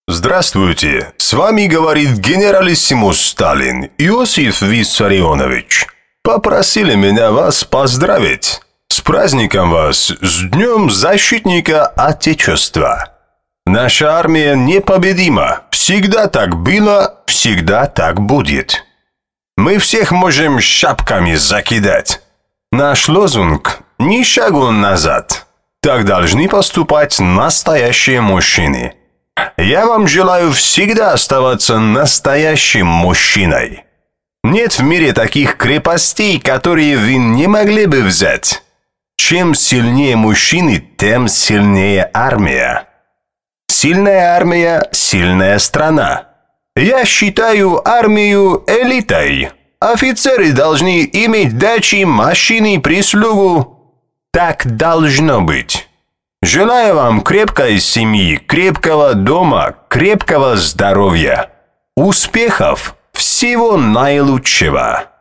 Здравствуйте, с вами говорит генералиссимус Сталин, Иосиф Виссарионович. Попросили меня вас поздравить. С праздником вас, с Днем Защитника Отечества. Наша армия непобедима. Всегда так было, всегда так будет. Мы всех можем шапками закидать. Наш лозунг – ни шагу назад. Так должны поступать настоящие мужчины. Я вам желаю всегда оставаться настоящим мужчиной. Нет в мире таких крепостей, которые вы не могли бы взять. Чем сильнее мужчины, тем сильнее армия. Сильная армия – сильная страна. Я считаю армию элитой. Офицеры должны иметь дачи, машины, прислугу. Так должно быть. Желаю вам крепкой семьи, крепкого дома, крепкого здоровья. Успехов, всего наилучшего.